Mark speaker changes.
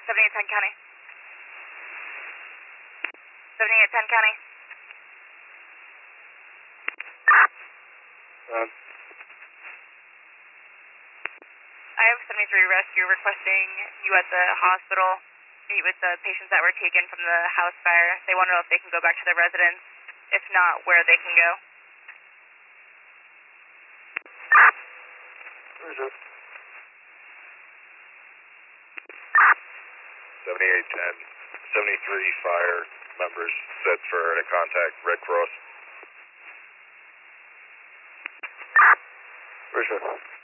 Speaker 1: 7810 County. 7810 County. I have 73 Rescue requesting you at the hospital. Meet with the patients that were taken from the house fire. They want to know if they can go back to their residence. If not, where they can go.
Speaker 2: Roger. 7810. 73 fire members said for her to contact Red Cross.
Speaker 3: Roger.